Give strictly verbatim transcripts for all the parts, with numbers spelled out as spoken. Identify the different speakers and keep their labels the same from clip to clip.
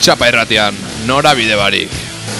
Speaker 1: Txapa Irratian, norabide barik.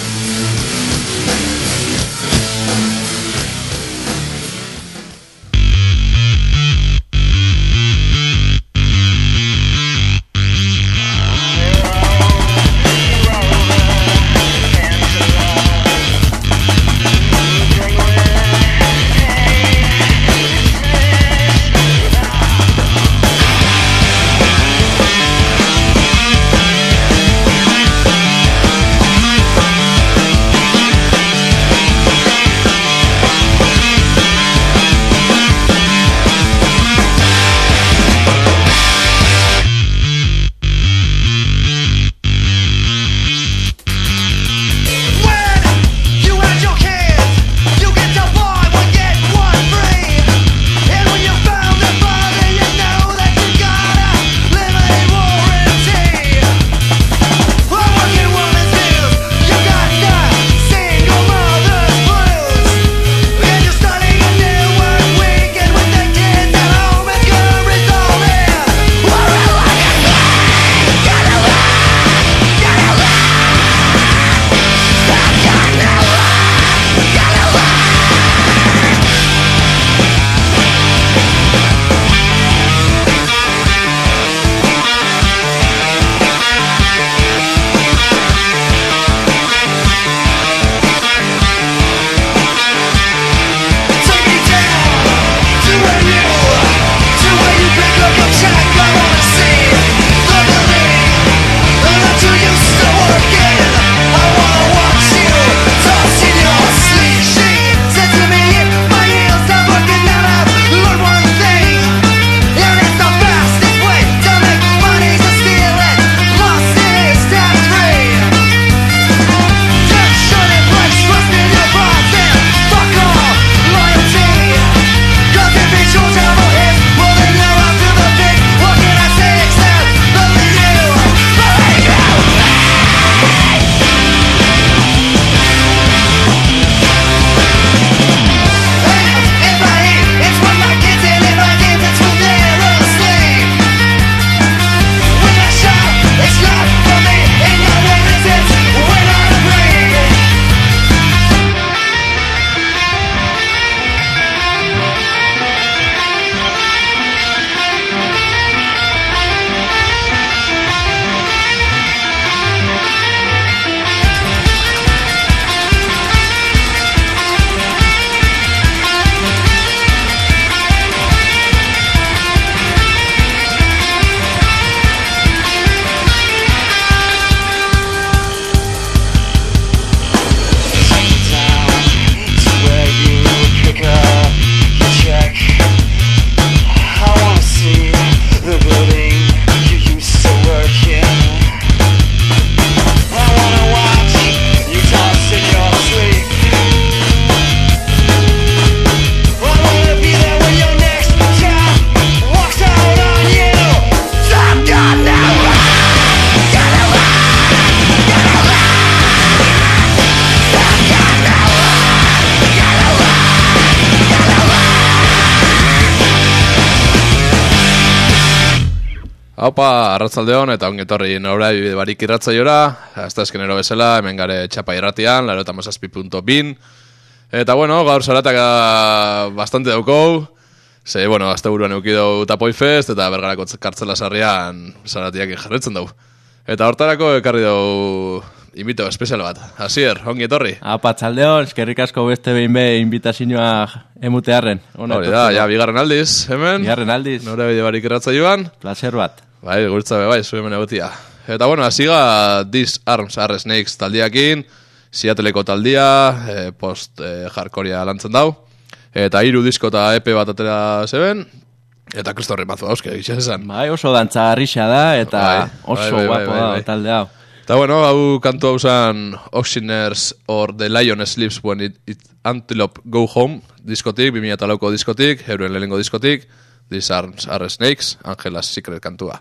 Speaker 1: Haupa, arratzaldeon eta ongetorri norabide barik irratzaiora, hasta eskenero bezala, hemen gare Txapa Irratian, laro eta mazazpi punto bin. Eta bueno, gaur zaratak bastante daukou, ze, bueno, azte buruan eukidou Tapoi Fest, eta Bergarako kartzela sarrian zaratiak jarretzen dugu. Eta hortarako ekarri dugu invito espezial bat. Asier, ongi etorri.
Speaker 2: Apa, txaldeon, eskerrik asko beste behin be invitazioa emutearren.
Speaker 1: Hori da, ja, bigarren aldiz, hemen.
Speaker 2: Bigarren aldiz.
Speaker 1: Norabide barik irratzaioan.
Speaker 2: Placer bat.
Speaker 1: Bai, gurtza be, bai, zu hemen egotia. Eta bueno, hasiga Disarms Are Snakes taldiakin, Seattleko taldia, eh, post eh, hardcorea lantzen dau. Eta hiru disko eta E P bat atera zeben. Eta kristorri mazu dauzke, egitxe esan.
Speaker 2: Bai, oso dantza harrixa da, eta bai, oso bai, bai, guapo bai, bai, bai. Da, talde hau.
Speaker 1: Eta bueno, hau kantu hau zan Oceaners or The Lion Sleeps When It, it Antelope Go Home diskotik, bi mila lauko diskotik, euren lehenengo diskotik, Disarms Are Snakes, Angela's Secret kantua.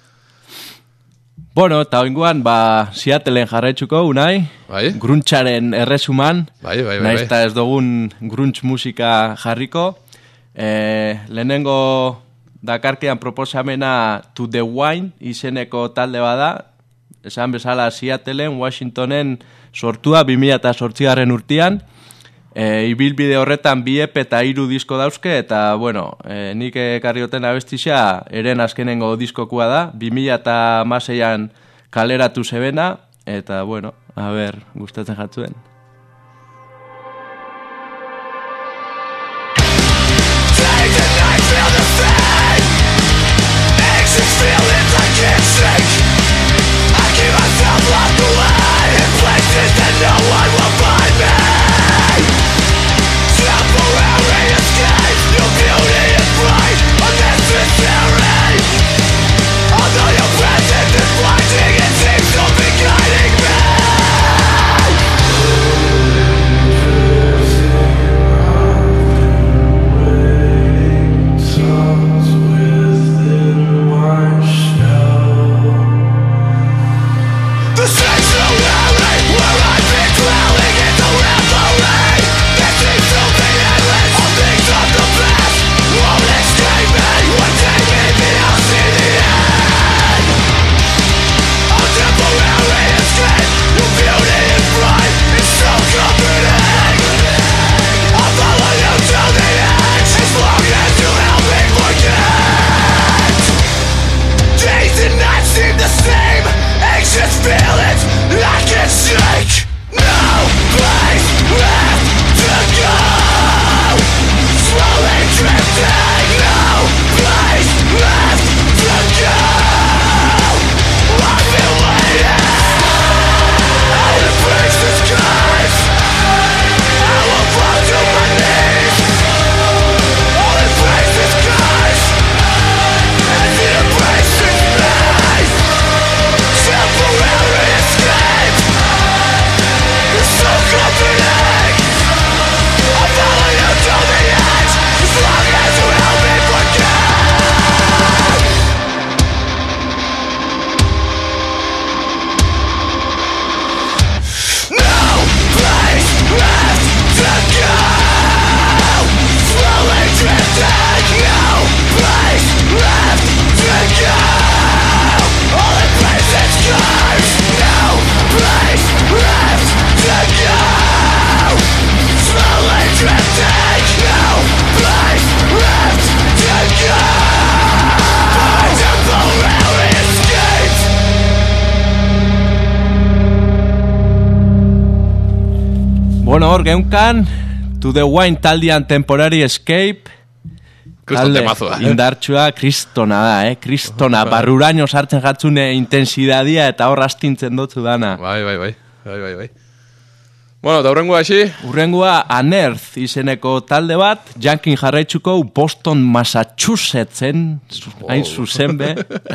Speaker 2: Bueno, eta oinguan, ba, Seattleen jarraitzuko, unai,
Speaker 1: bai?
Speaker 2: Gruntzaren erresuman,
Speaker 1: bai, bai, bai,
Speaker 2: nahiz eta ez dugun grunts musika jarriko, e, lehenengo dakarkean proposamena To The Wine izeneko talde bada, esan bezala Seattleen, Washingtonen sortua bi mila zortzigarren urtean. E, ibilbide horretan bi E P eta hiru disko dauzke, eta, bueno, e, nik ekarrioten abestixa eren azkenengo diskokua da, bi mila hamaseian kaleratu zebena, eta, bueno, a ber, gustatzen jatzuen.
Speaker 3: Feelings I can't shake. I keep myself locked away in places that no one will find me. Temporary escape, your beauty is bright, unnecessary. Although your presence is blinding, it seems to be guiding me.
Speaker 2: Bueno, hor geunkan, To The Wine taldean Temporary Escape.
Speaker 1: Kriston temazoa, eh?
Speaker 2: Indartsua, kristona da, eh? Kristona, barruraino sartzen jatzune intensidadia eta hor astintzen dutzu dana.
Speaker 1: Bai, bai, bai, bai, bai, bai. Bueno, eta hurrengua aixi?
Speaker 2: Hurrengua Unearth izeneko talde bat, jankin jarraitzuko Boston, Massachusettsen, hain zuzen be.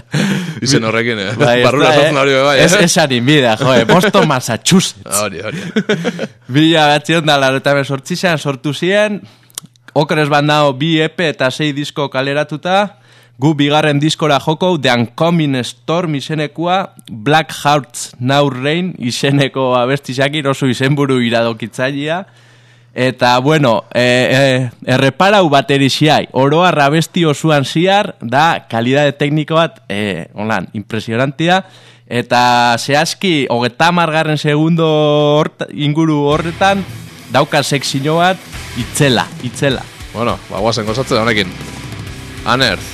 Speaker 1: Izen horrekin, eh?
Speaker 2: Bai,
Speaker 1: barrura sortzen hori bai, eh?
Speaker 2: Ez esan inbida, joe, Boston, Massachusetts.
Speaker 1: Hori, hori.
Speaker 2: Bila batzion da, laro eta sortzizean sortu ziren, okrez bandao bi E P eta sei disko kaleratuta, gu bigarren diskora joko The Uncoming Storm izenekua, Black Hearts Now Rain izeneko abestizakir oso izenburu iradokitzailea, eta bueno, e, e, erreparau baterixiai, oroar abesti osuan ziar, da kalidade tekniko bat, e, onlan, impresionantia, eta zehazki, hogeta margarren segundo hort, inguru horretan, dauka sekzio bat, itzela, itzela.
Speaker 1: Bueno, bagoazen gozatzen honekin. Unearth.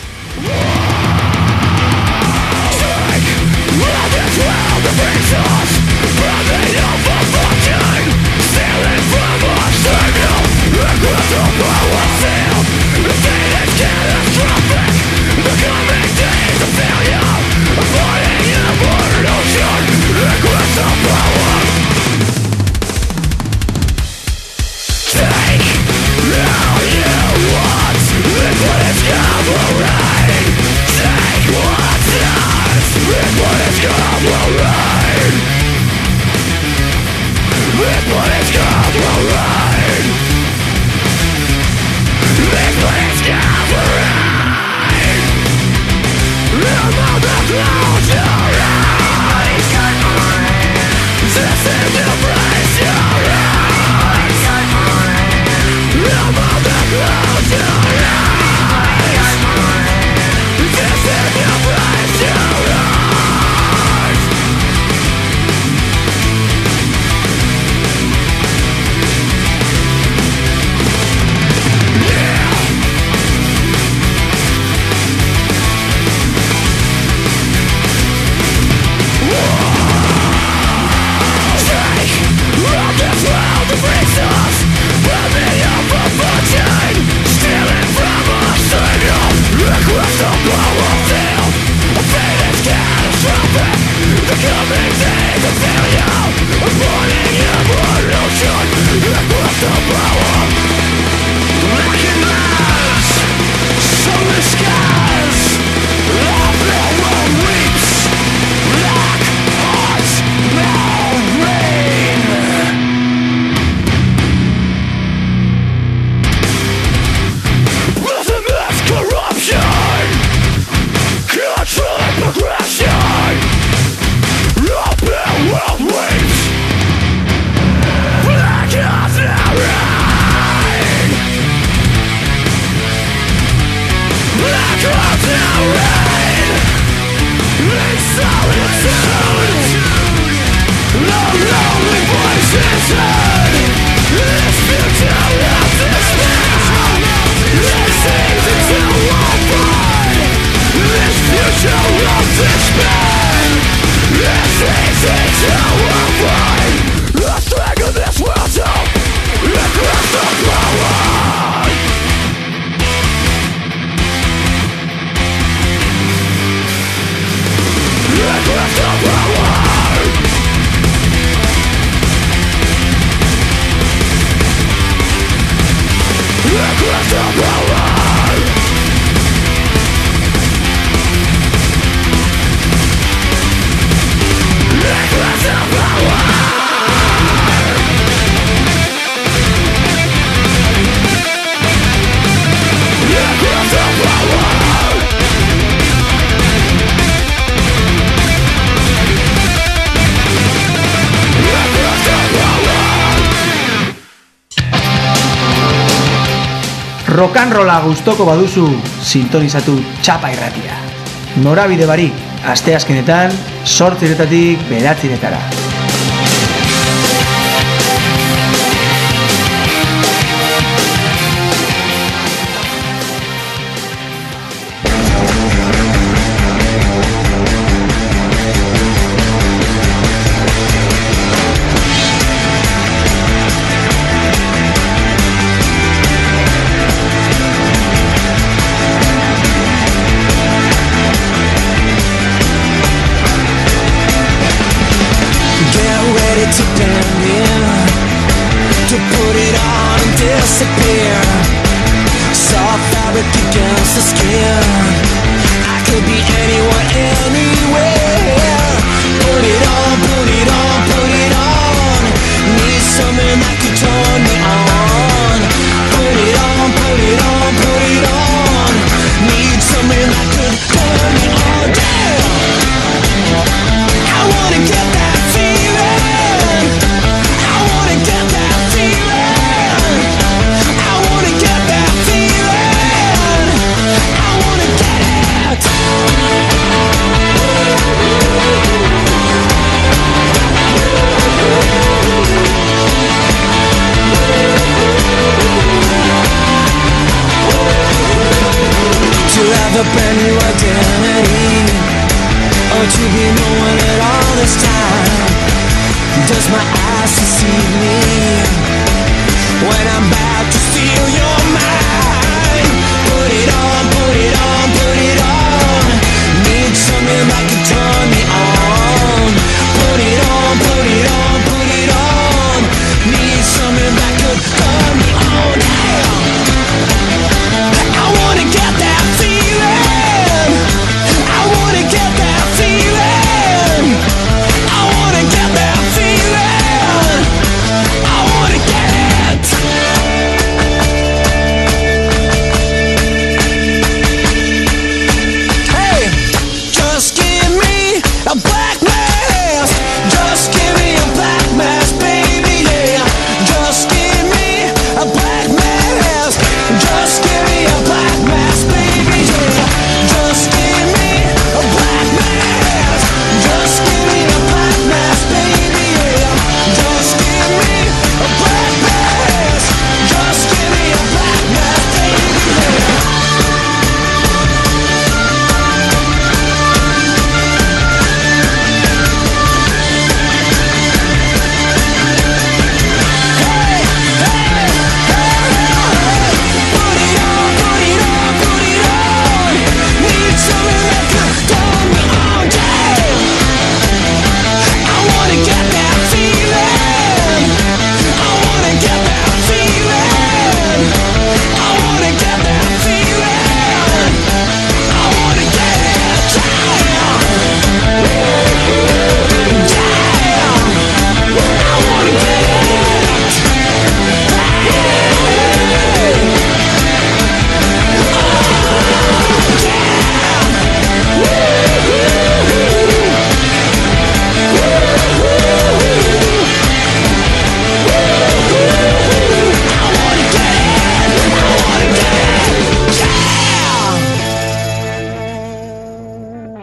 Speaker 4: Rock'n'rolla gustoko baduzu, sintonizatu Txapa Irratia. Norabide barik, asteazkenetan, zortziretatik bederatziretara.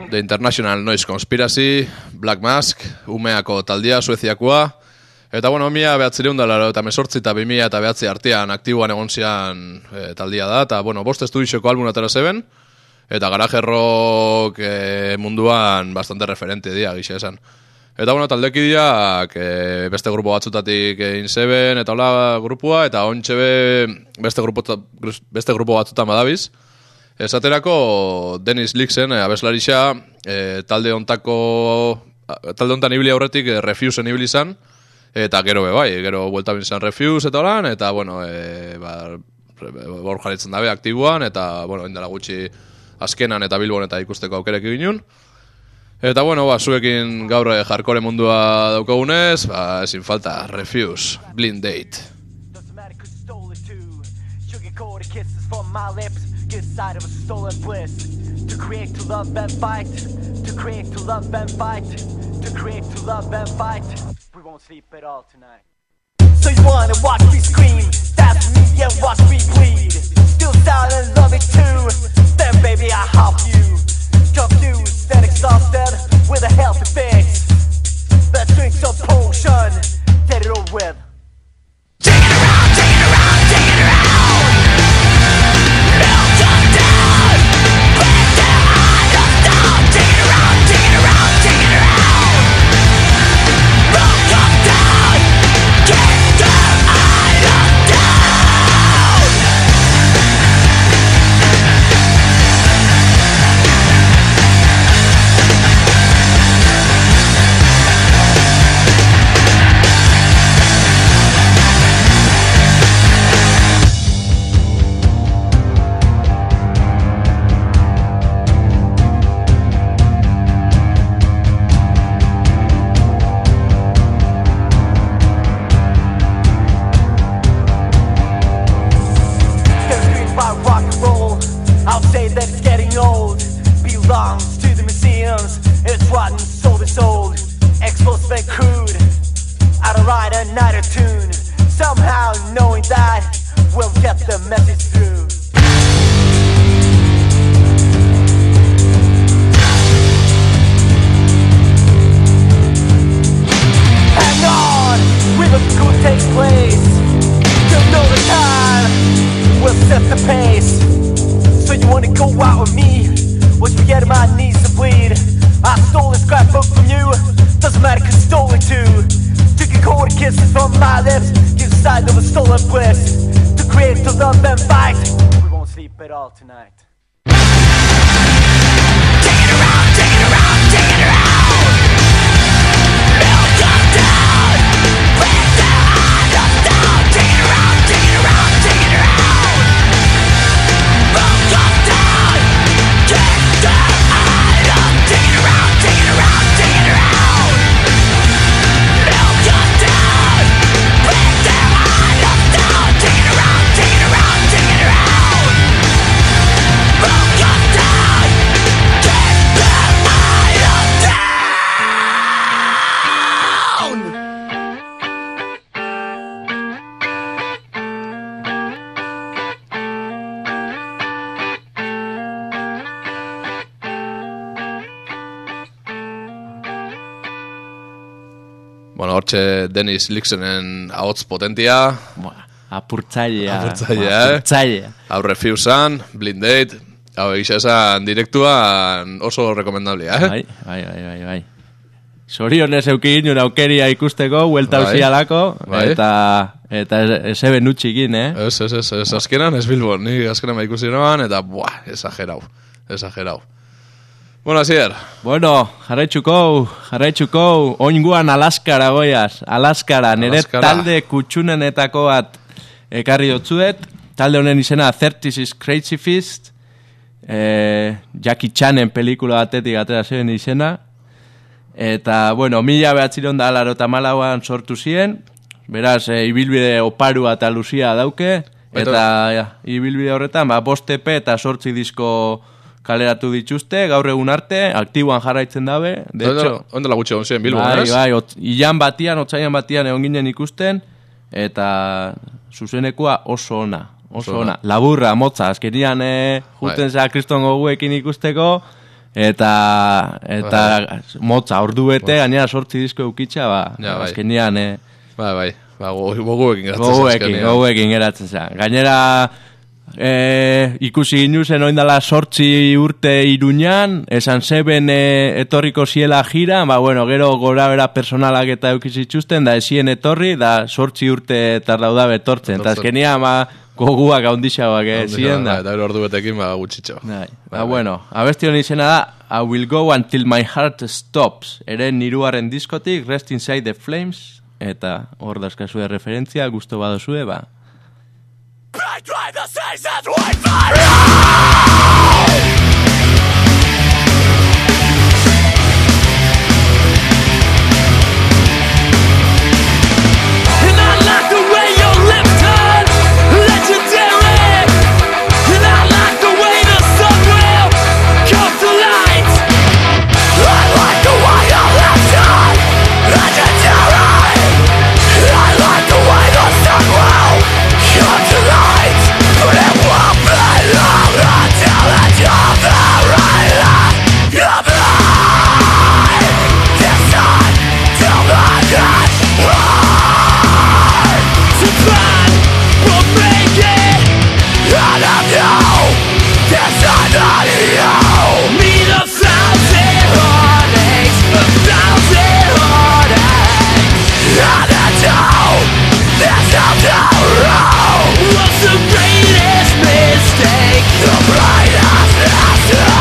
Speaker 1: The International Noise Conspiracy, Black Mask, umeako taldia, Sueziakoa, eta bueno, mila behatzireun da laro eta mesortzi eta bimila eta behatzi artean aktiboan egon zian e, taldia da, eta bueno, bost estudioko album atera zeben, eta garaje rock e, munduan bastante referente dia, gixe esan. Eta bueno, taldekideak e, beste grupo batzutatik egin zeben, eta hola grupua, eta ontxe be beste grupo, beste grupo batzutan badabiz. Esaterako Dennis Lixen, e, abeslarixa, e, talde ontako, talde ontan ibili aurretik e, Refuse ibili izan, eta gero be bai, gero buelta bintzen Refuse eta holan, eta bueno, e, ba, hor jarritzen dabe aktiboan, eta bueno, indela gutxi azkenan eta Bilbon eta ikusteko aukerek eginun. Eta bueno, ba, zuekin gaur hardcore mundua daukagunez, ba, ezin falta, Refuse, Blind Date.
Speaker 5: Get side of a stolen bliss. To create, to love and fight. To create, to love and fight. To create, to love and fight. We won't sleep at all tonight. So you wanna watch me scream, stab me and watch me bleed. Still sad and love it too. Then baby I help you. Confused and exhausted with a healthy fix. Let's drink some potion. Get it over with. Take it around, take it around, take it around. Tonight.
Speaker 1: Bueno, hortxe Dennis Lixenen ahots potentia.
Speaker 2: Apurtzailea.
Speaker 1: Apurtzailea, eh?
Speaker 2: Apurtzailea.
Speaker 1: Hau Refusean, Blind Date. Hau egisa esan direktuan oso rekomendablia, eh?
Speaker 2: Bai, bai, bai, bai, bai. Sorionez eukin un aukeria ikusteko, huelta usialako, bai. eta eta eze benutxikin, eh?
Speaker 1: Ez, ez, ez, ez, azkenan ez Bilbon, ni azkenan ikusi noan, eta buah, esagerau, esagerau. Bueno, Asier.
Speaker 2: Bueno, jarraitzuko, jarraitzuko, oinguan Alaskara goiaz, Alaskara, nire talde kutxunenetako bat ekarri dotzuet, talde honen izena thirty-six Crazy Fist, eh, Jackie Chanen pelikula batetik atera zen izena, eta, bueno, mila behatziron da larota malauan sortu ziren, beraz, e, ibilbide oparua eta luzia dauke, eta ja, ibilbide horretan, ba, bost E P eta sortzi disko kaleratu dituzte, gaur egun arte, aktiboan jarraitzen dabe. De hecho,
Speaker 1: ondela gutxe egon ziren Bilbon,
Speaker 2: bai,
Speaker 1: ez?
Speaker 2: bai, ot, ilan batian, otzaian batian egon ginen ikusten, eta zuzenekoa oso ona, oso ona. Laburra, motza, azkenian e, juten za kriston goguekin ikusteko, eta eta motza ordu bete gainera sortzi disko eukitza, ba,
Speaker 1: Ja, bai.
Speaker 2: azkenean, eh,
Speaker 1: Bai, bai, ba, goguekin geratzen
Speaker 2: goguekin, goguekin geratzen zen. Gainera, eh, ikusi ginuzen oindala sortzi urte Iruñan, esan zeben eh, etorriko ziela jira, ba, bueno, gero gora bera personalak eta eukizitxusten, da esien etorri, da sortzi urte tardau da betortzen, eta azkenean, ba, goguak haundixagoak eh, ziren da.
Speaker 1: Eta ordu betekin, ba, gutxitxo.
Speaker 2: Bai, ba, bueno, abesti honi izena da, I will go until my heart stops, eren niruaren diskotik, Rest Inside the Flames, eta hor daskazue referentzia, gusto badozue, ba.
Speaker 3: Between the seasons we fight. And I like the way your lips turn legendary. And I like the way the sun will come to light. I like the way your lips turn legendary. I like the way the sun will come to light. But it won't be long until it's your very last goodbye. This time to my God. To find we'll make it out of you. This time out of you. Meet a thousand heartaches, a thousand heartaches. Out of you, there's no tomorrow. What's the greatest mistake? The brightest mistake.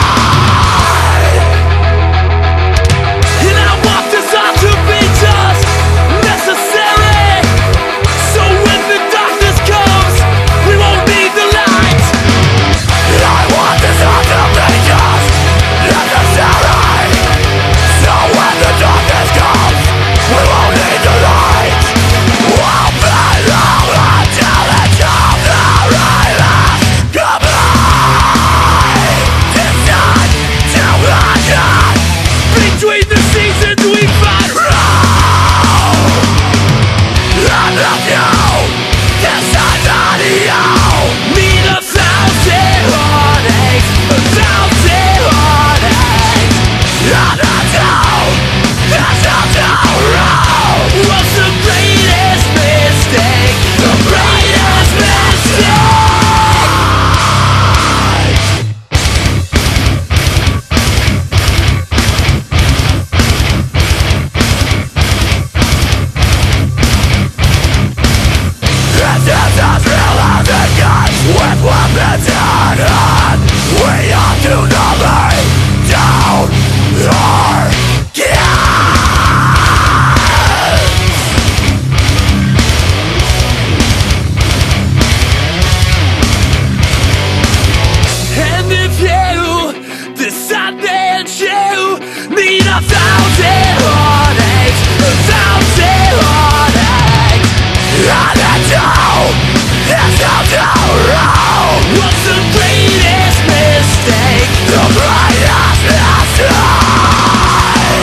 Speaker 3: And I want this all to be just necessary. So when the darkness comes, we won't need the light. And I want this all to be just necessary. So when the darkness comes, we won't need the light. We'll be long until it's your very last goodbye. This time to my God. Between the seasons we fight round. I love you. This time out of you. Meet a thousand heartaches, a thousand heartaches. I love you. There's no tomorrow. What's the greatest mistake? The greatest mistake. This is as real as it gets. With weapons in hand, we are to nothing down our guns. And if you decide that you need a thousand heartaches, a thousand heartaches, and it's you, there's no tomorrow. What's the greatest mistake? The greatest mistake.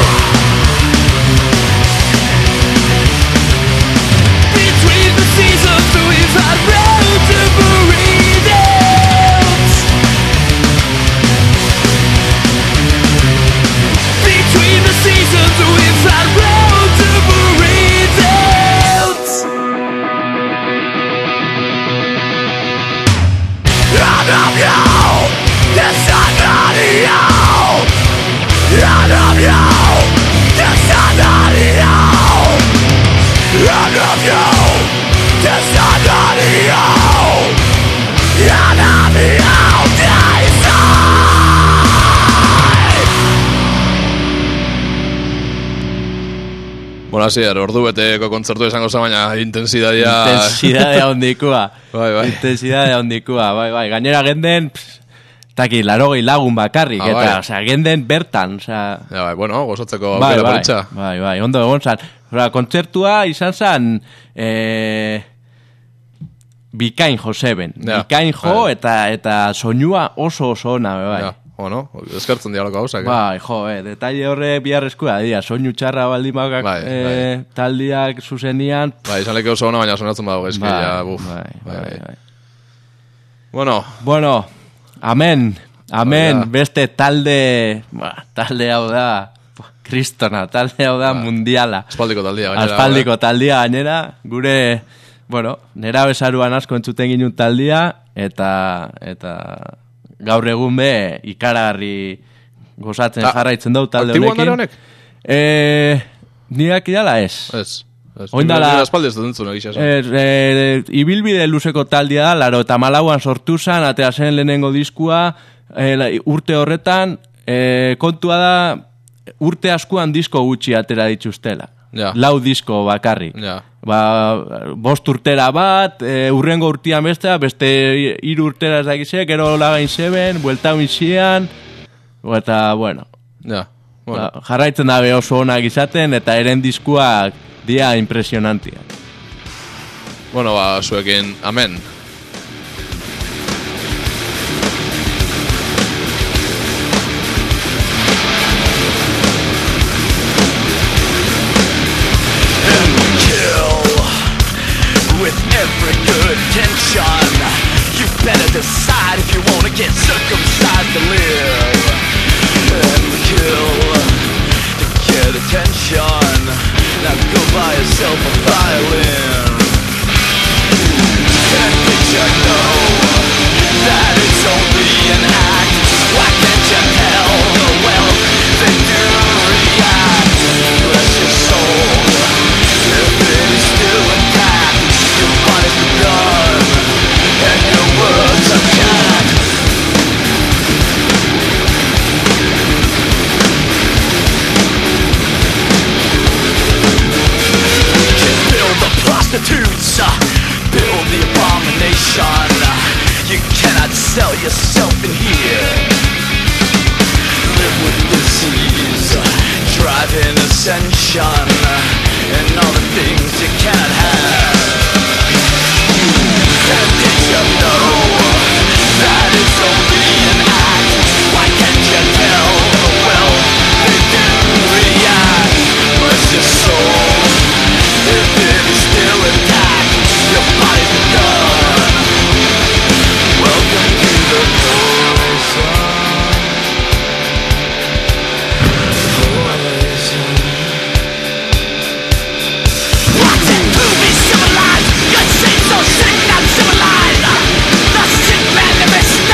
Speaker 3: Between the seasons we've had road to breathe out. Between the seasons we've had road to breathe out. I love you. This time out of you. I love you. This time out of you. I love you. This time out of you. I love you. This time.
Speaker 1: Bueno, hasi, ordu beteko kontzertu izango zen, baina intensidadia...
Speaker 2: Intensidadea hondikua.
Speaker 1: Bai, bai.
Speaker 2: Intensidadea hondikua, bai, bai. Gainera genden, taki, larogei lagun bakarrik,
Speaker 1: Ah,
Speaker 2: eta,
Speaker 1: bai.
Speaker 2: osea, genden bertan, osea...
Speaker 1: Ja, bai, bueno, gozatzeko
Speaker 2: Bai,
Speaker 1: aukera
Speaker 2: bai,
Speaker 1: paritxa.
Speaker 2: bai, bai, ondo egon zan. Osea, kontzertua izan zan, eh, bikain jo zeben.
Speaker 1: Ja,
Speaker 2: Bikain jo,
Speaker 1: bai.
Speaker 2: eta, eta soinua oso oso ona, bai.
Speaker 1: Ja, bueno, eskertzen dialoko hausak.
Speaker 2: Bai, jo, eh, detalle horre biharrezkoa, dira, soinu txarra baldin bakak
Speaker 1: Bai,
Speaker 2: eh, taldiak zuzenian,
Speaker 1: Bai, izan leke oso ona, baina sonatzen badago gaizki,
Speaker 2: bai,
Speaker 1: ja, buf.
Speaker 2: bai, bai, bai.
Speaker 1: Bueno,
Speaker 2: Bueno, amen, Amen,
Speaker 1: Oida.
Speaker 2: beste talde, ba, talde hau da, kristona, talde hau da mundiala.
Speaker 1: Aspaldiko taldia gainera.
Speaker 2: Aspaldiko taldia gainera, gure, bueno, nera besaruan asko entzuten ginen taldia, eta, eta gaur egun be, ikaragarri gozatzen
Speaker 1: Ta-
Speaker 2: jarraitzen dau talde
Speaker 1: aktiboan
Speaker 2: honekin.
Speaker 1: dara honek?
Speaker 2: Eh, nirak idala ez.
Speaker 1: Ez. Ez.
Speaker 2: Oindala-
Speaker 1: Nire aspaldi ez dut entzun egisa.
Speaker 2: Er, er, ibilbide luzeko taldia da, laro eta malauan sortu zen, atea zen lehenengo diskua, e, la- urte horretan, e, kontua da, urte askuan disko gutxi atera dituztela.
Speaker 1: Ja.
Speaker 2: Lau disko bakarrik.
Speaker 1: Ja.
Speaker 2: Ba, bost urtera bat, e, urrengo urtean bestea, beste hiru urtera ez dakize, gero lagain zeben, buelta uinzian, eta, bueno,
Speaker 1: Ja. Bueno.
Speaker 2: ba, jarraitzen dabe oso onak izaten, eta eren diskuak dia impresionantia.
Speaker 1: Bueno, ba, zuekin, amen.
Speaker 3: With every good intention, you better decide if you wanna get circumcised to live. And kill to get attention. Now go buy yourself a violin. And did you know that it's only an act? Why can't you tell the wealth they do react? Bless your soul, if it is still intact. Your body's begun, and your words are jacked. You can build the prostitutes, uh, build the abomination. You cannot sell yourself in here. Live with disease, drive in ascension, and all the things you cannot have. And did you know that it's only an act? Why can't you tell the wealth they do react? Bless your soul, if it is still intact. Your body's begun. Welcome to the poison. Poison. Watching movies civilized, good seems so sick, not civilized. The sick man never stops.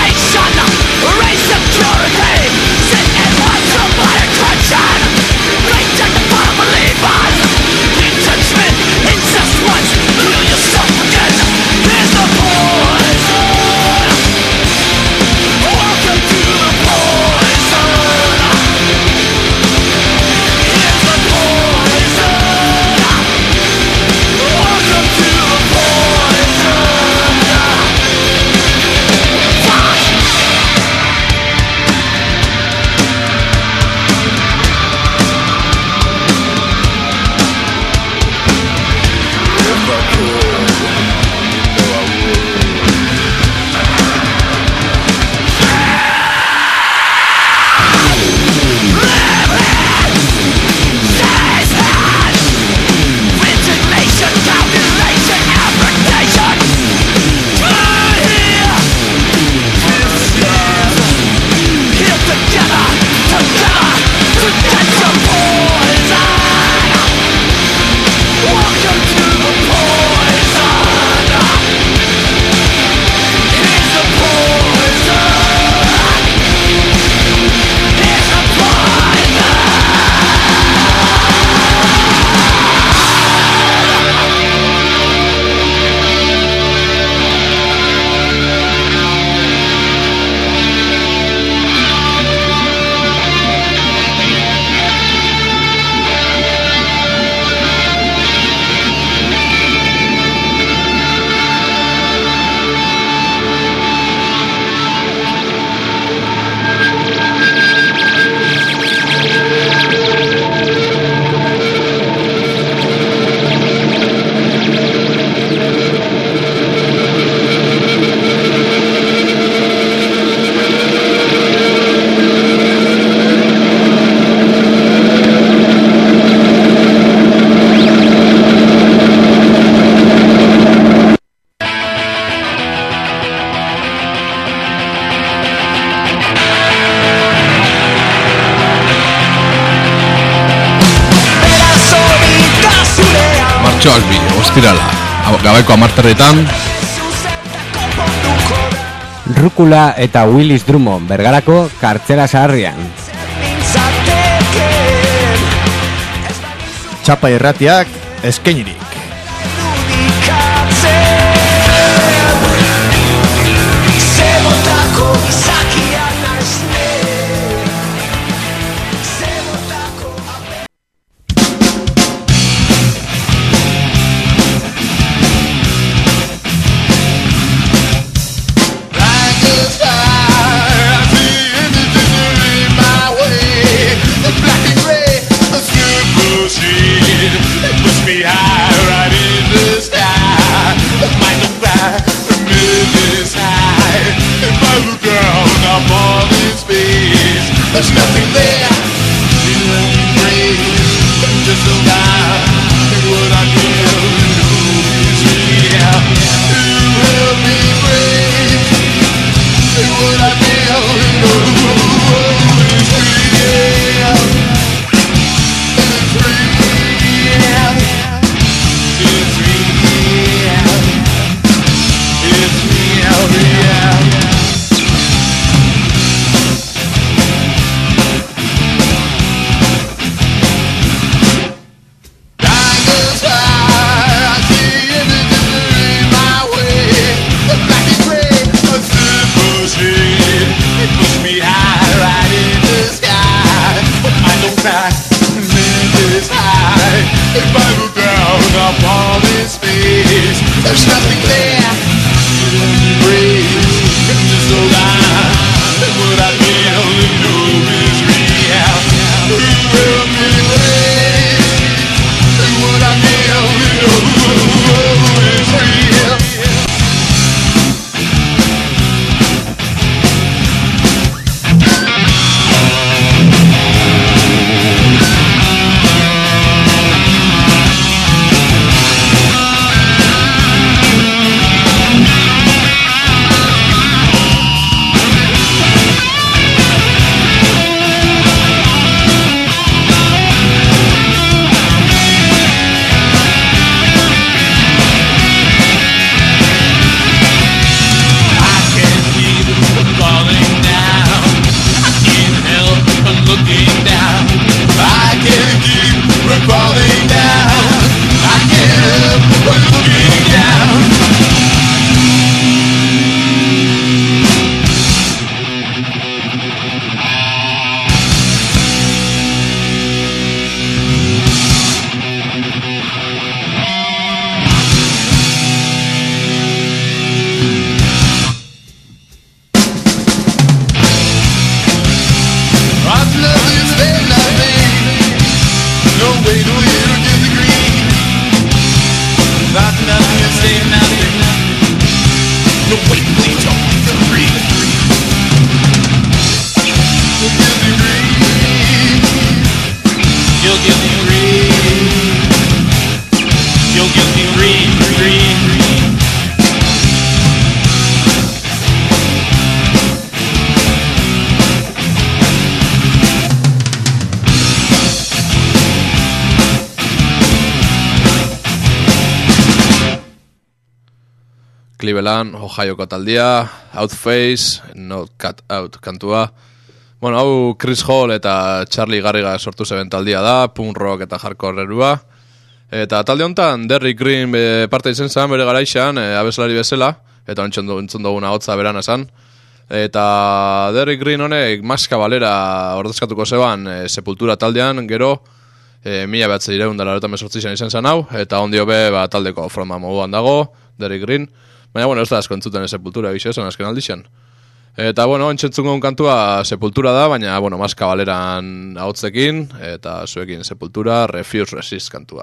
Speaker 1: Martxoak bi, ostirala, gabeko amarterretan.
Speaker 6: Rukula eta Willis Drummond, Bergarako kartzela zaharrian.
Speaker 7: Txapa irratiak eskainirik.
Speaker 3: There's nothing there. You let me breathe. Just so loud. What I feel is real. You help me breathe. What I feel is real. It's real. It's real. It's real, real. There's nothing there. Breathe. Just so loud. What I feel and know is real. Help me breathe. What I feel and know is real.
Speaker 1: Cleveland, Ohioko taldia, Outface, Not Cut Out kantua. Bueno, hau Chris Hall eta Charlie Garriga sortu zeben taldia da, punk rock eta hardcore erua. Eta talde honetan Derrick Green be, parte izen zen bere garaixan, e, abeslari bezala, eta ontzen duguna hotza berana esan. Eta Derrick Green honek Maska Balera ordezkatuko zeban e, Sepultura taldean, gero e, mila behatze direun dela erotan mesortzizan izen zen hau, eta ondio be ba, taldeko frontman moduan dago, Derrick Green. Baina, bueno, ez da asko entzuten Sepultura egiz esan azken aldixen. Eta, bueno, entzentzungo un kantua Sepultura da, baina, bueno, Maska Baleran ahotzekin, eta zuekin Sepultura, Refuse Resist kantua.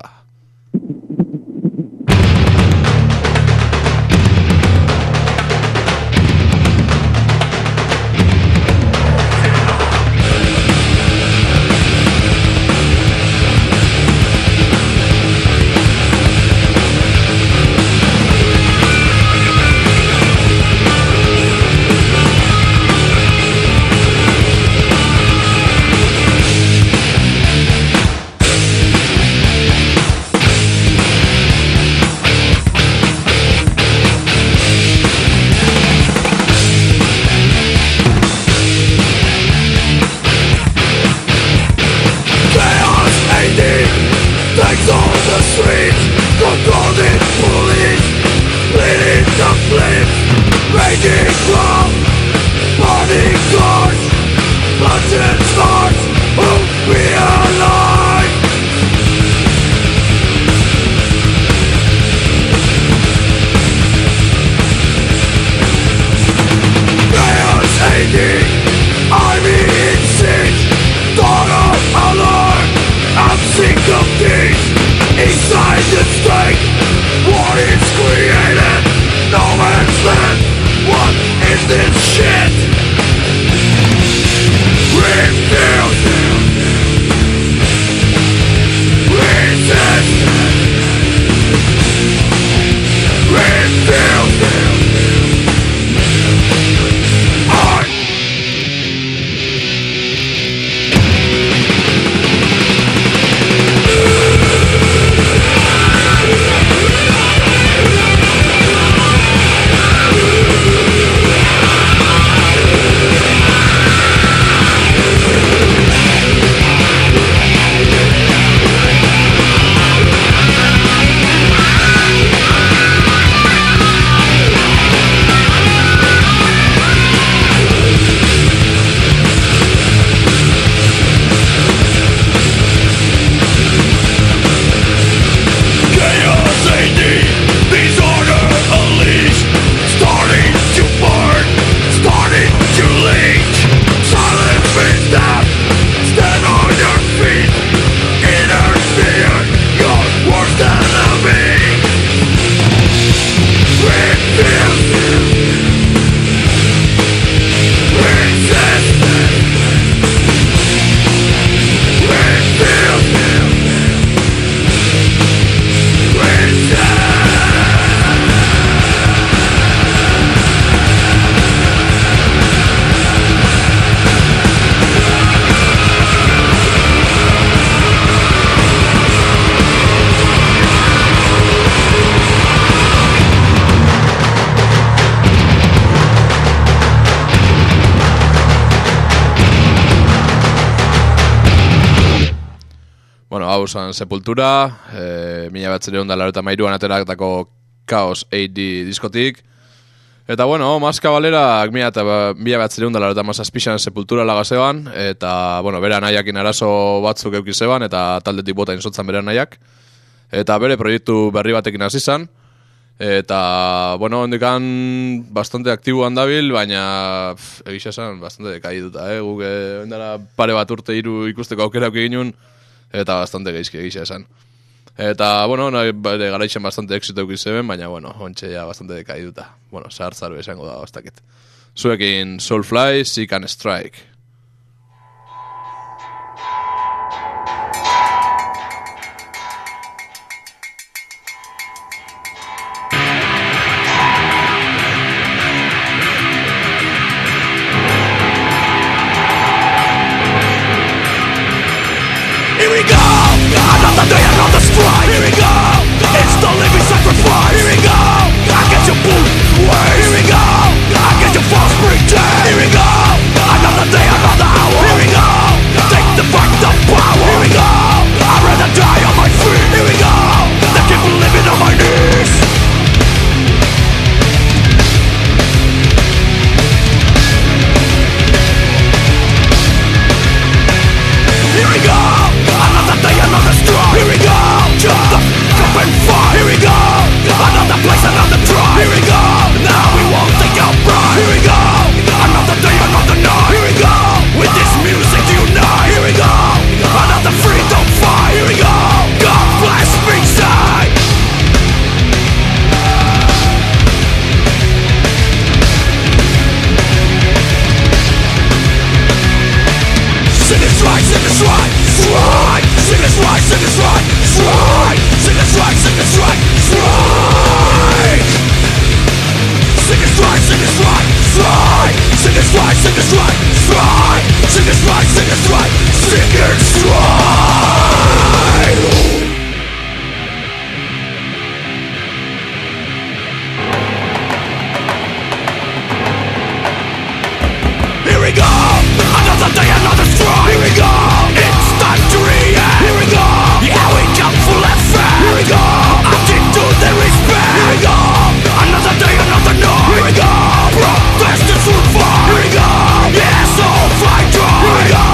Speaker 1: Bueno, hau zan Sepultura, e, mila batzireun da laurogeita hamairuan ateratako Chaos A D diskotik. Eta bueno, Maska Balerak mila batzireun da laurogeita hamazazpian Sepultura lagazeban, eta bueno, bere anaiakin arazo batzuk eukizeban, eta taldetik bota inzotzan bere anaiak. Eta bere proiektu berri batekin hasi zan. Eta, bueno, hondikan bastante aktiboan dabil, baina egisa esan bastante dekaituta, eh? Guk eh, ondara pare bat urte hiru ikusteko aukera auki ginun, eta bastante geizki egisa esan. Eta, bueno, nahi, bere garaitzen bastante exito euki zeben, baina, bueno, ontxe ja bastante dekaituta. Bueno, zahar-zarbe esango da, bastakit. Zuekin Soulfly, Seek and Strike.
Speaker 3: Here we go, another day, another strike. Here we go, it's the living sacrifice. Here we go, against your boot ways. Here we go, against your false pretense. Here we go, another day, another hour. Here we go, take the fight, the power. Here we go, I'd rather die on my feet. Here we go, than keep living on my knees. Here we go, another day, another strike. Here we go, jump the cup and fight. Here we go, another place, another try. Here we go, now we won't take our pride. Here we go, another day, another night. Here we go, with this music unite. Here we go, another freedom fight. Here we go, God bless me side. Sing it right, sing it right, right. Sing it right, sing it right, right. Sing it right, sing it right, right. Sing it right, sing it right, right. Sing it right, sing it right, right. Sing it right, sing it right, sing it right. Here we go, another day, another strike. Here we go, it's time to react. Here we go, yeah, we come full effect. Here we go, attitude there is respect. Here we go, another day, another night. Here we go, protest and survive. Here we go, yeah, so fly dry. Here we go,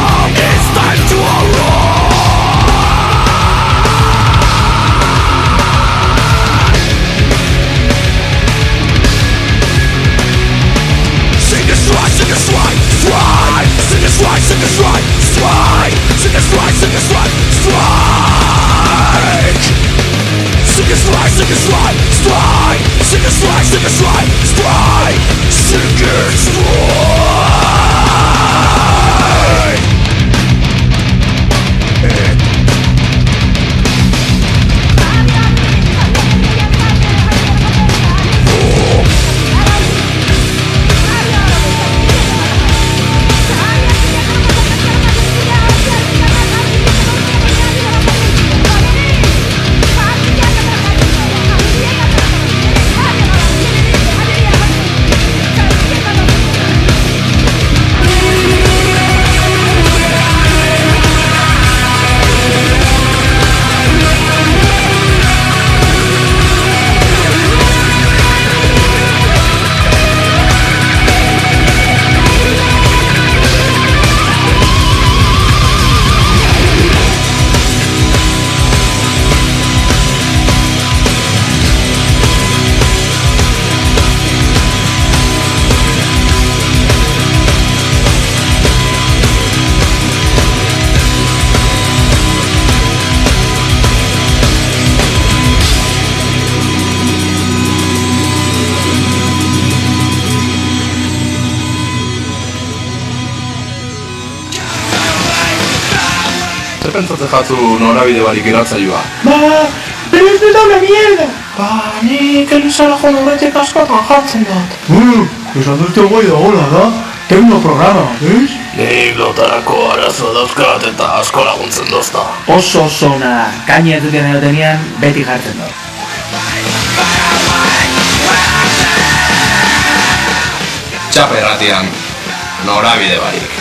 Speaker 1: Pentsatzen jatzu norabide barik irratzaioa?
Speaker 4: Ba, pero ez da una mierda.
Speaker 1: Ba, nik elizara joan horretik askotan jartzen dut.
Speaker 4: Uh, esan duzte goi da hola da, tekno programa, ez?
Speaker 1: Nik lotarako arazo dauzkat eta asko laguntzen dozta.
Speaker 4: Oso oso ona, kaina ez duten egotenean beti jartzen dut.
Speaker 1: Txapa irratian, norabide barik.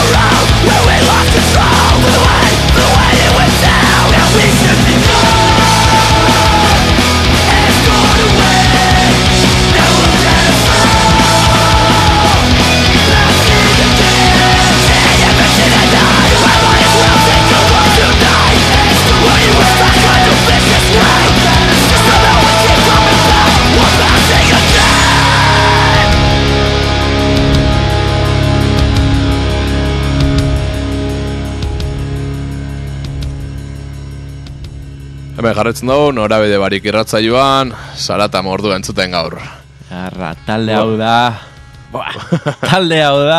Speaker 3: Control the way, the way it went down, and we should be gone.
Speaker 1: Hemen jarretzen dugu, norabide barik irratzaioan, Zarata mordu entzuten gaur.
Speaker 2: Arra, talde hau da... Buah, talde hau da...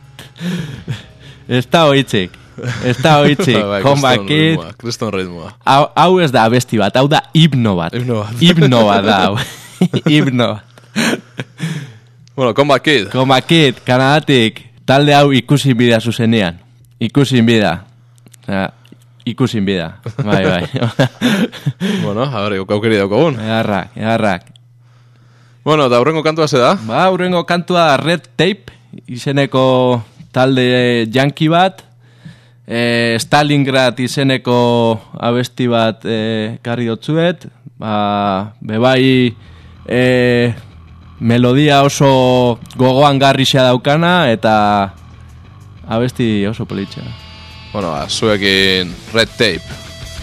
Speaker 2: Ez da hoitzik. Ez da hoitzik. Combat Kid.
Speaker 1: Kriston ritmoa.
Speaker 2: Hau, hau ez da abesti bat, hau da himno bat.
Speaker 1: Himno bat.
Speaker 2: Himno bat da, hau. Himno bat.
Speaker 1: Bueno, Combat Kid.
Speaker 2: Combat Kid, Kanadatik, talde hau ikusin bida zuzenean. Ikusin bida. Osea, ikusin bida. Bai, bai.
Speaker 1: Bueno, a ver, aukeri daukagun.
Speaker 2: Egarrak, egarrak.
Speaker 1: Bueno, eta hurrengo kantua ze da?
Speaker 2: Ba, hurrengo kantua da Red Tape, izeneko talde janki bat. E, Stalingrad izeneko abesti bat e, karri dotzuet. Ba, bebai e, melodia oso gogoan garrixea daukana eta abesti oso politxa.
Speaker 1: Bueno, ba, zuekin Red Tape.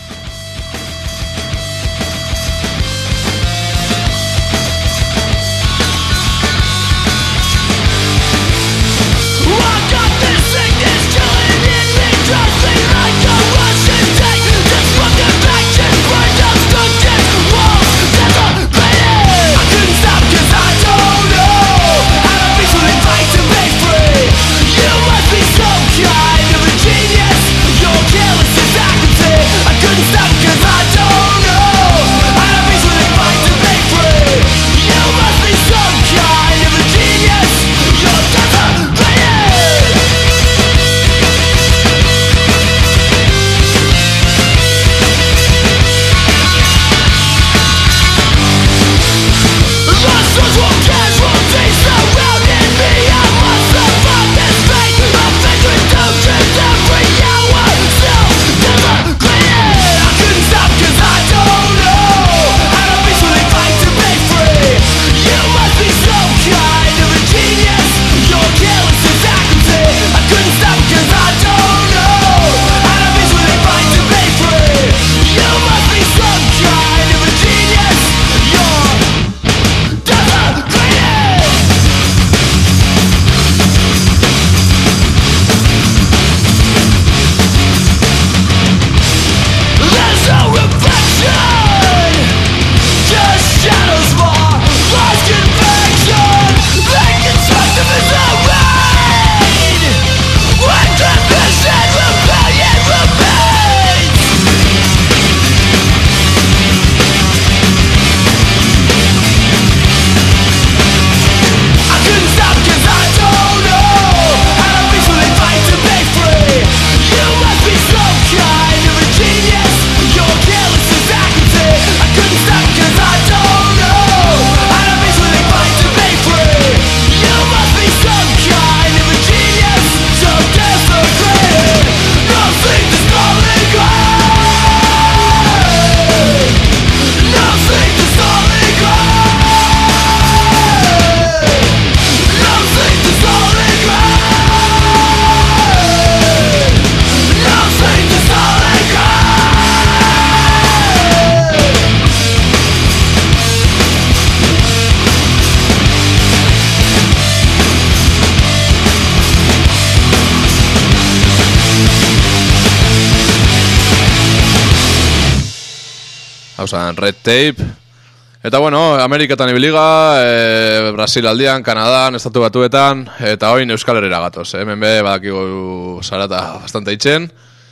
Speaker 1: Hauza, Red Tape. Eta bueno, Amerikatan ibiliga, e, Brasil aldian, Kanadan, Estatu Batuetan, eta oin Euskal Herrira gatoz. Eh? Hemen be, badakigu Zarata bastante itxen,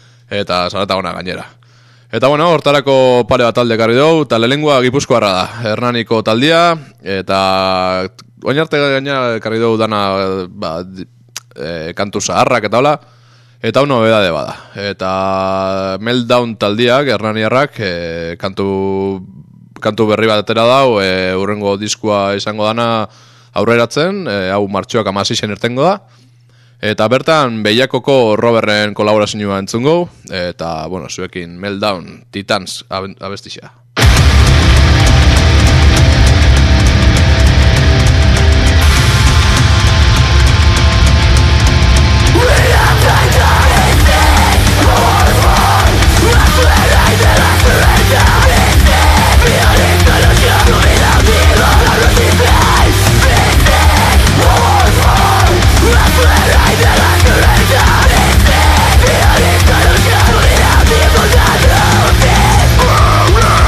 Speaker 1: eta Zarata ona gainera. Eta bueno, hortarako pare bat talde karri dugu, eta lehengoa Gipuzkoarra da, Hernaniko taldia, eta oin arte gainera karri dugu dana ba, e, kantu zaharrak eta hola, eta uno bedade bada. Eta Meltdown taldiak, Hernaniarrak, e, kantu, kantu berri bat atera dau, e, urrengo diskua izango dana aurreratzen, e, hau martxoak amasixen irtengo da. Eta bertan, Behiakoko Roberren kolaborazioa entzungo, eta, bueno, zuekin Meltdown, Titans abestixa.
Speaker 3: We're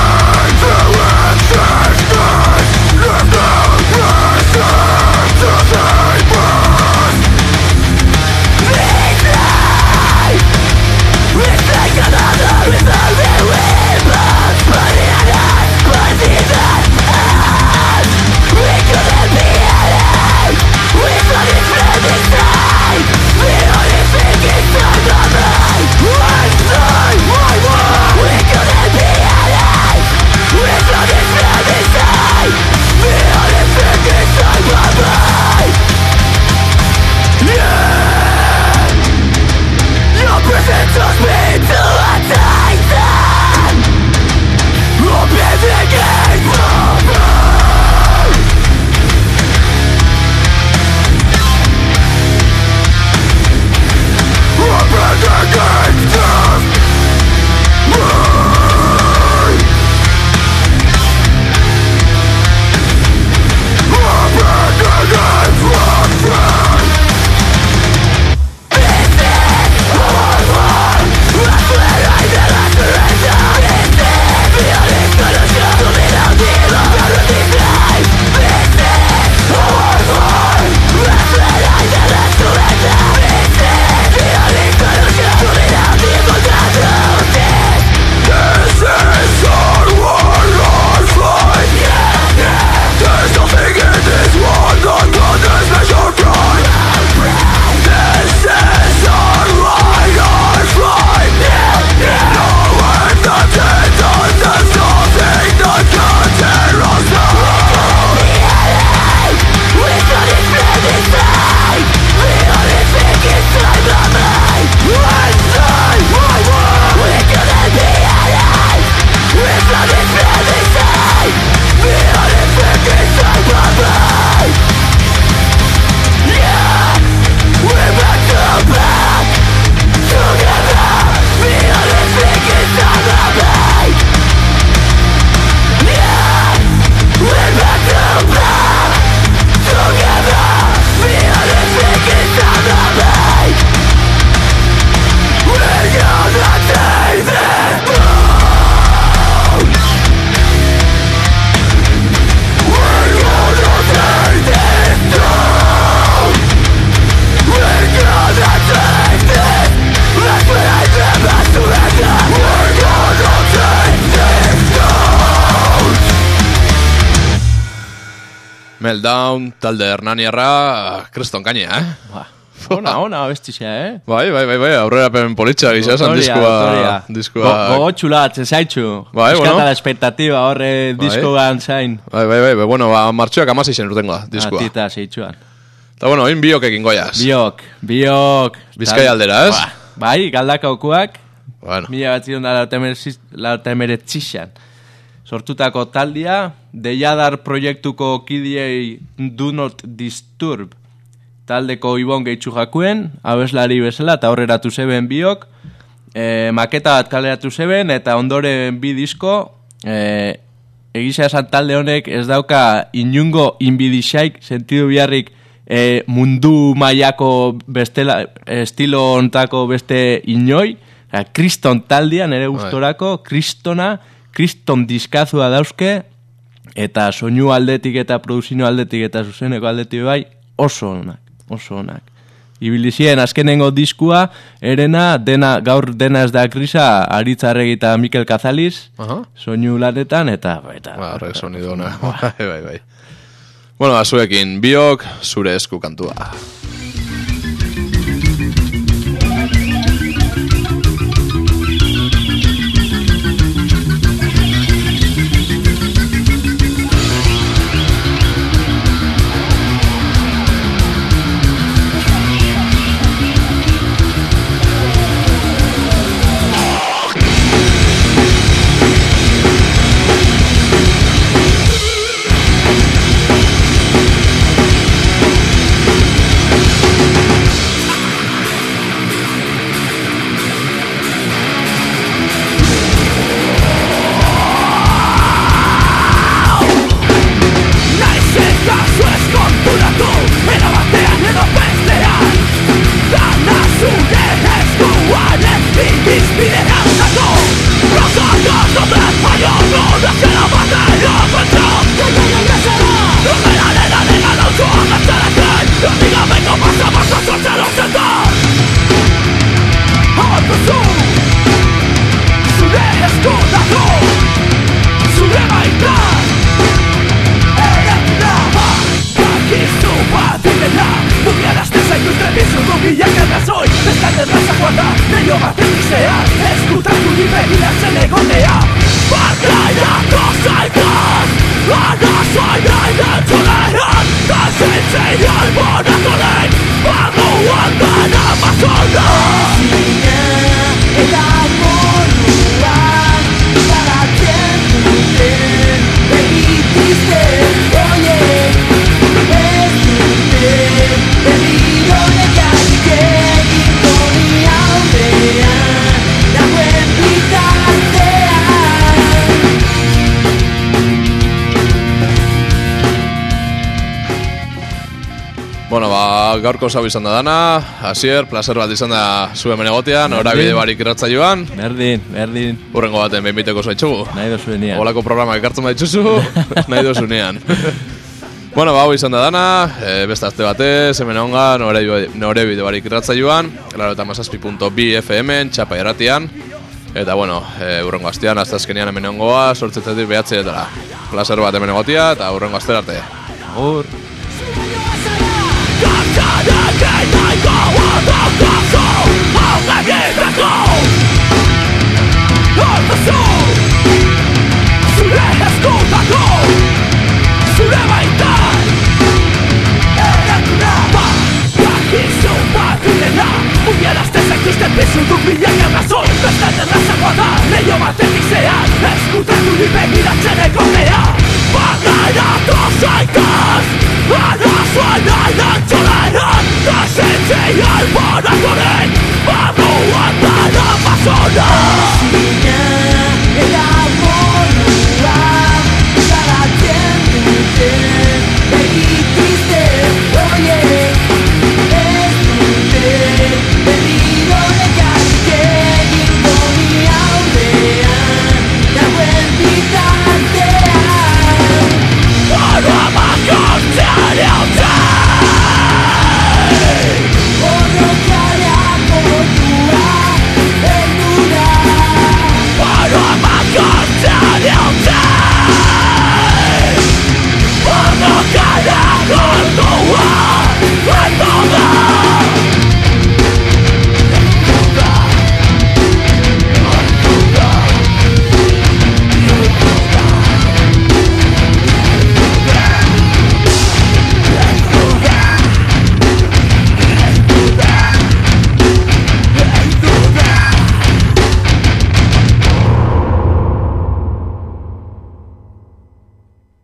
Speaker 1: Meltdown, talde Hernaniarra, kriston kaina, eh?
Speaker 2: Ba, ona, ona, bestizia, eh?
Speaker 1: Bai, bai, bai, bai, aurrera pen politxa gisa esan diskoa... diskoa...
Speaker 2: Gogotxula, atzezaitxu.
Speaker 1: Bai, bueno.
Speaker 2: Eskata la expectativa horre diskoan zain.
Speaker 1: Bai, bai, bai, bai, bueno, ba, martxoak amaseixen urtengoa, diskoa.
Speaker 2: Atita, zeitxuan.
Speaker 1: Eta, bueno, hain biok ekin goiaz.
Speaker 2: Biok, biok.
Speaker 1: Bizkai aldera, ez?
Speaker 2: Ba, bai, galdakaukuak.
Speaker 1: Bueno.
Speaker 2: Mila bat zion da lauta emeretzixan. Sortutako taldia, Deiadar proiektuko kidiei Do Not Disturb taldeko Ibon Gehitxu jakuen, abeslari bezala, eta horreratu zeben biok, e, maketa bat kaleratu zeben, eta ondoren bi disko, e, egisa esan talde honek ez dauka inungo inbidixaik, sentidu biharrik e, mundu mailako bestela, estilo ontako beste inoi, e, kriston taldia, nere gustorako, kristona, kriston diskazua dauzke, eta soinu aldetik eta produzino aldetik eta zuzeneko aldetik bai, oso onak, oso onak. Ibilizien azkenengo diskua, erena, dena, gaur dena ez da krisa, Aritzarregi eta Mikel Kazaliz, uh-huh. soinu lanetan, eta... eta
Speaker 1: ba, horrek sonido ona, bai, bai, bai. Bueno, azuekin, biok, zure esku kantua. Bueno, ba, gaurko zau izan da dana, Asier, placer bat izan da zu hemen egotean, orabide barik irratza joan.
Speaker 2: Berdin, berdin.
Speaker 1: Urrengo baten behin biteko zaitxugu.
Speaker 2: Nahi dozuenean.
Speaker 1: Olako programak ekartzen baitzuzu, nahi dozuenean. Bueno, ba, hau izan da dana, e, beste azte batez, hemen ongan, nore bide barik irratza joan, laro eta mazazpi punto bi F M-en, txapa irratian. Eta, bueno, e, urrengo astean, azte azkenian hemen ongoa, sortzetzetik behatzeetara. Placer bat hemen egotia, eta urrengo aster arte.
Speaker 2: Agur.
Speaker 3: Al